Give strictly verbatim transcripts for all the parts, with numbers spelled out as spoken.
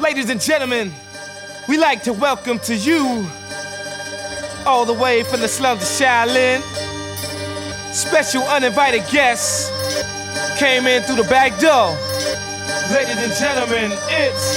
Ladies and gentlemen, we like to welcome to you, all the way from the slums of Shaolin, special uninvited guests came in through the back door. Ladies and gentlemen, it's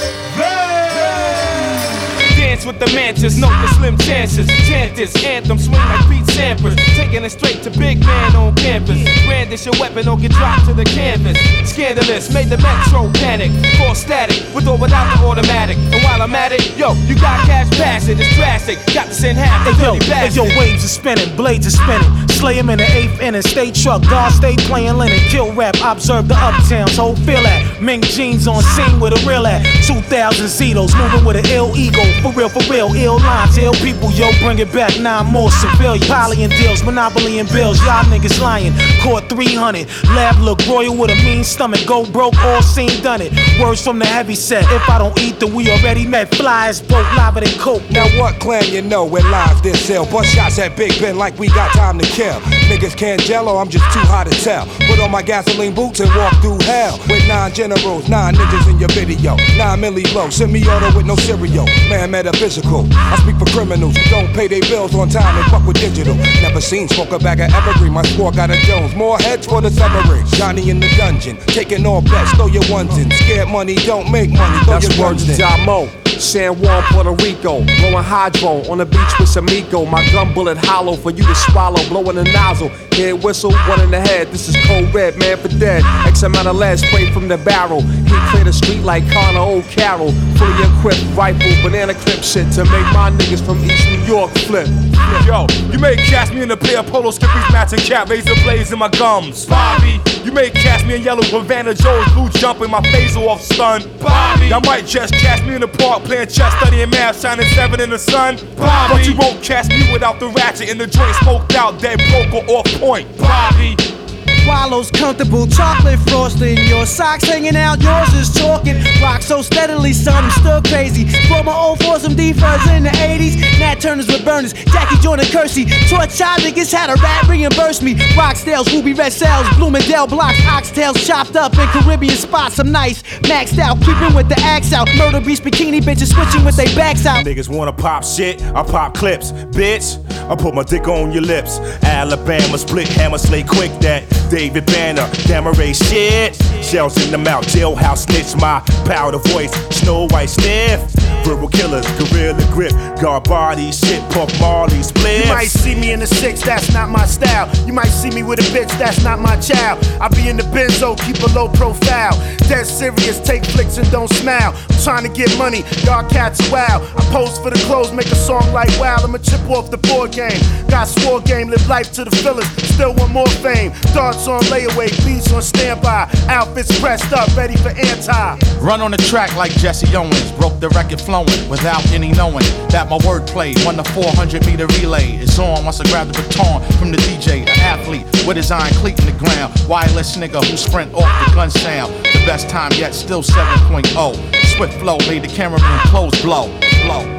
the Dance with the mantis, note the slim chances. Chant this anthem, swing like Pete Sampras. Taking it straight to big man on campus. Brandish your weapon or get dropped to the canvas. Scandalous, made the metro panic. Full static, with or without the automatic. And while I'm at it, yo, you got cash passing, it's drastic. Got to send half the hey, yo, hey, yo, waves are spinning, blades are spinning. Slay him in the eighth inning, stay truck, guard stay playing linen. Kill rap, observe the uptowns, whole feel at. Mink jeans on scene with a real at. two thousand Zetos, moving with an ill ego. For real, for real, ill lines, ill people, yo, bring it back, nine more civilians. Poly and deals, monopoly and bills, y'all niggas lying. Caught three hundred, lab look royal with a mean stomach. Go broke, all seen, done it. Words from the heavy set, if I don't eat, then we already met. Fly as boat, lava than coke. Now what clan you know when live this ill? Bust shots at Big Ben like we got time to kill. Niggas can't gel or I'm just too hot to tell. Put on my gasoline boots and walk through hell. With nine generals, nine ninjas in your video. Nine milli blow, semi-auto with no cereal. Man, metaphysical. I speak for criminals who don't pay their bills on time and fuck with digital. Never seen smoke a bag of evergreen. My squad got a Jones. More heads for the severance. Johnny in the dungeon, taking all bets. Throw your ones in. Scared money don't make money. Throw That's your guns in. Damo. San Juan, Puerto Rico, blowing hydro on the beach with some Miko. My gun bullet hollow for you to swallow, blowing the nozzle. Head whistle, one in the head. This is cold red, man for dead. X amount of lead sprayed from the barrel. He cleared the street like Connor O'Carroll. Fully equipped rifle, banana clip shit to make my niggas from East New York flip. Yo, you may cast me in a pair of polo skippies, matching cap, razor blades in my gums. Bobby, you may cast me in yellow Havana Joe's blue jumping my face off stun. Bobby, I might just cast me in the park playing chess, studying math, shining seven in the sun. Bobby, but you won't cast me without the ratchet in the joint smoked out, dead broke or off point. Bobby. Swallows comfortable, chocolate frosting. Your socks hanging out, yours is talking. Rock so steadily, son, I'm still crazy. From my old foursome D-Fuzz in the eighties. Nat Turners with burners, Jackie Joyner Kersey. Taught child niggas how to rap, reimburse me. Roxdale's, Ruby Red Cells, Bloomingdale blocks, oxtails chopped up in Caribbean spots. I'm nice, maxed out, creeping with the axe out. Murder beast bikini bitches switching with their backs out. Niggas wanna pop shit, I pop clips. Bitch, I put my dick on your lips. Alabama split, hammer slay quick that. David Banner, Damaray shit. Shells in the mouth, jailhouse snitch, my powder voice, Snow White stiff. Verbal killers, gorilla grip, guard body shit, Puff Marley split. You might see me in the six, that's not my style. You might see me with a bitch, that's not my child. I be in the benzo, keep a low profile. Dead serious, take flicks and don't smile. I'm trying to get money, y'all cats are wild. I pose for the clothes, make a song like wow. I'ma chip off the board game. Got swore game, live life to the fullest. Still want more fame. Darts on layaway, beats on standby. Outfits pressed up, ready for anti. Run on the track like Jesse Owens. Broke the record flowing without any knowing that my wordplay won the four hundred meter relay. It's on once I grab the baton from the D J. An athlete with his iron cleat in the ground. Wireless nigga who sprint off the gun sound. The best time yet, still seven point oh. Swift flow made the cameraman clothes blow. Blow.